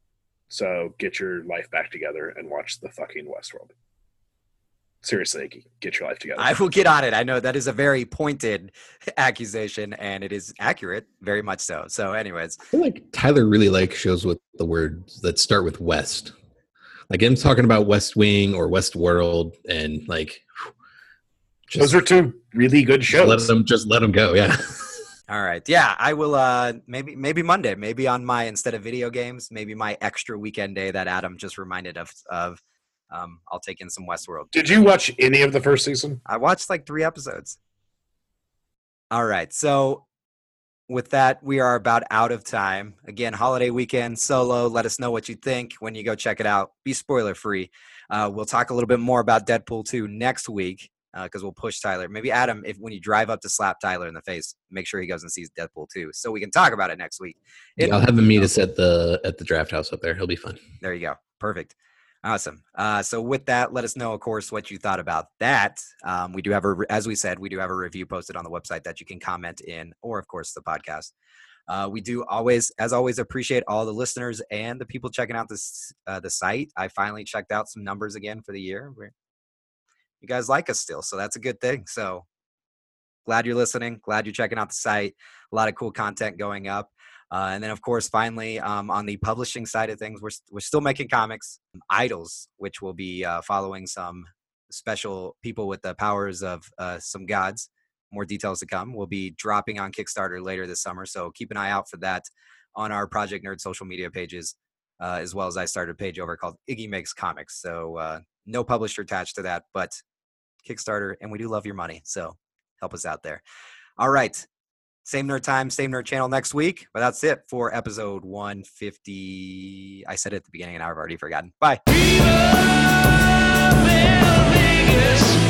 So get your life back together and watch the fucking Westworld. Seriously, get your life together. I will get on it. I know that is a very pointed accusation, and it is accurate, very much so. So, anyways, I feel like Tyler really likes shows with the words that start with West. Like him talking about West Wing or Westworld, and like just Those are two really good let shows. them just let them go. Yeah. All right. Yeah, I will. Uh, maybe maybe Monday. Maybe on my instead of video games. Maybe my extra weekend day that Adam just reminded of. Of, um, I'll take in some Westworld. Did you watch any of the first season? I watched like three episodes. All right. So with that, we are about out of time. Again, holiday weekend, Solo. Let us know what you think when you go check it out. Be spoiler free. Uh, we'll talk a little bit more about Deadpool two next week because uh, we'll push Tyler. Maybe Adam, if when you drive up to slap Tyler in the face, make sure he goes and sees Deadpool two so we can talk about it next week. It, yeah, I'll have him meet us at the at the draft house up there. He'll be fun. There you go. Perfect. Awesome. Uh, so with that, let us know, of course, what you thought about that. Um, we do have a, as we said, we do have a review posted on the website that you can comment in, or of course the podcast. Uh, we do always, as always, appreciate all the listeners and the people checking out this uh, the site. I finally checked out some numbers again for the year. We're, you guys like us still, so that's a good thing. So glad you're listening. Glad you're checking out the site. A lot of cool content going up. Uh, and then, of course, finally, um, on the publishing side of things, we're, we're still making comics. Idols, which will be uh, following some special people with the powers of uh, some gods. More details to come. We'll be dropping on Kickstarter later this summer, so keep an eye out for that on our Project Nerd social media pages, uh, as well as I started a page over called Iggy Makes Comics. So uh, no publisher attached to that, but Kickstarter, and we do love your money, so help us out there. All right. Same nerd time, same nerd channel next week. But that's it for episode one fifty. I said it at the beginning and I've already forgotten. Bye. Viva Vegas.